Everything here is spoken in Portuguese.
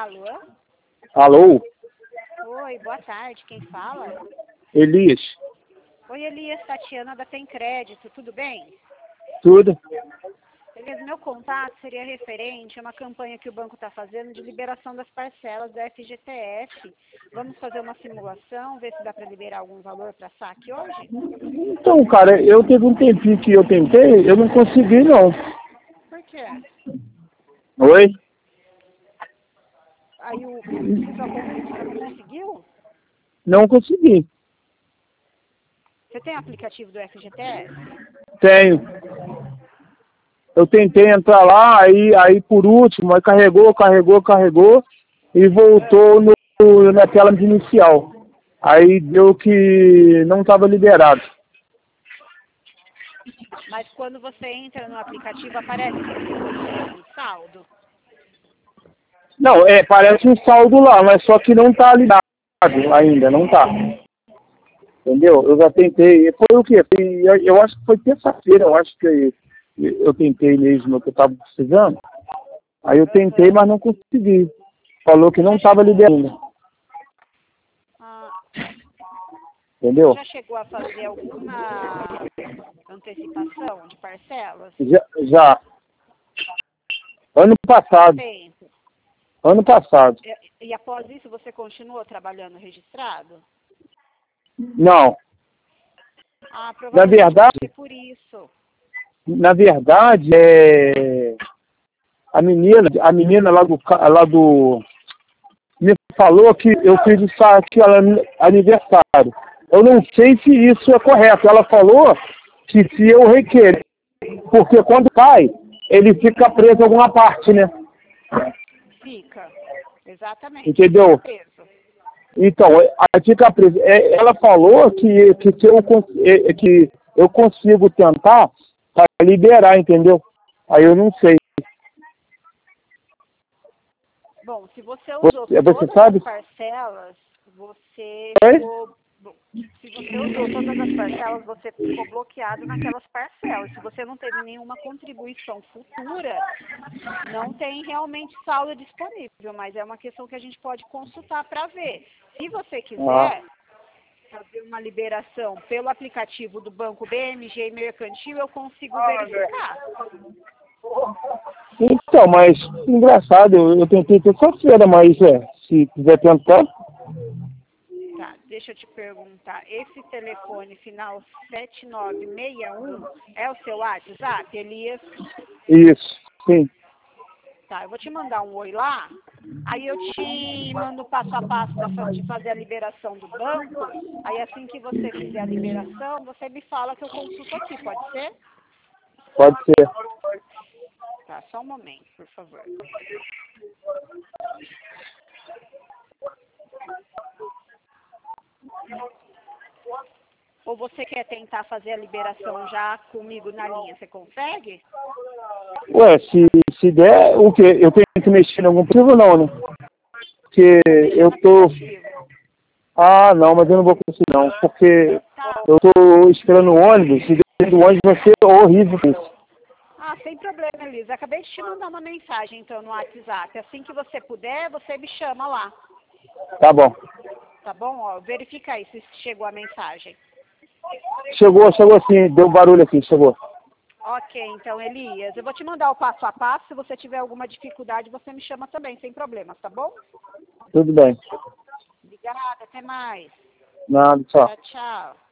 Alô? Alô? Oi, boa tarde. Quem fala? Elias? Oi, Elias, Tatiana da Tem Crédito. Tudo bem? Tudo? Elias, meu contato seria referente a uma campanha que o banco está fazendo de liberação das parcelas da FGTS. Vamos fazer uma simulação, ver se dá para liberar algum valor para saque hoje? Então, cara, eu teve um tempinho que eu tentei, eu não consegui, não. Por quê? Oi? Aí você não conseguiu? Não consegui. Você tem aplicativo do FGTS? Tenho. Eu tentei entrar lá, aí por último, aí carregou e voltou na tela de inicial. Aí deu que não estava liberado. Mas quando você entra no aplicativo, aparece um saldo. Não, parece um saldo lá, mas só que não está ligado ainda, não está. Entendeu? Eu já tentei. Foi o quê? Eu acho que foi terça-feira, eu acho que eu tentei mesmo, que eu estava precisando. Aí eu tentei, mas não consegui. Falou que não estava liberando. Entendeu? Já chegou a fazer alguma antecipação de parcelas? Já. Ano passado. Tempo. Ano passado. E após isso você continuou trabalhando registrado? Não. Ah, provavelmente deve ser por isso. Na verdade, a menina lá do me falou que eu fiz o saque aniversário. Eu não sei se isso é correto. Ela falou que se eu requerer, porque quando cai, ele fica preso em alguma parte, né? Fica, exatamente. Entendeu? Fica preso. Então, aí fica preso. Ela falou que eu consigo tentar para liberar, entendeu? Aí eu não sei. Bom, se você usou todas as parcelas, você ficou... Se você usou todas as parcelas, você ficou bloqueado naquelas parcelas. Se você não teve nenhuma contribuição futura, não tem realmente saldo disponível, mas é uma questão que a gente pode consultar para ver. Se você quiser fazer uma liberação pelo aplicativo do Banco BMG Mercantil, eu consigo verificar. Então, mas engraçado, eu tentei terça-feira, mas se quiser tentar. Tá, deixa eu te perguntar, esse telefone final 7961 é o seu WhatsApp, Elias? Isso, sim. Tá, eu vou te mandar um oi lá, aí eu te mando passo a passo de fazer a liberação do banco, aí assim que você fizer a liberação, você me fala que eu consulto aqui, pode ser? Pode ser. Tá, só um momento, por favor. Ou você quer tentar fazer a liberação já comigo na linha, você consegue? Ué, se der, o quê? Eu tenho que mexer em algum aplicativo não, né? Porque eu tô... Ah, não, mas eu não vou conseguir não, porque eu tô esperando o ônibus, e dentro do ônibus vai ser horrível isso. Ah, sem problema, Elisa. Acabei de te mandar uma mensagem, então, no WhatsApp. Assim que você puder, você me chama lá. Tá bom. Tá bom? Ó, verifica aí se chegou a mensagem. Chegou sim, deu barulho aqui, chegou. Ok, então, Elias, eu vou te mandar o passo a passo. Se você tiver alguma dificuldade, você me chama também, sem problemas, tá bom? Tudo bem. Obrigada, até mais. Nada, tchau. Tchau, tchau.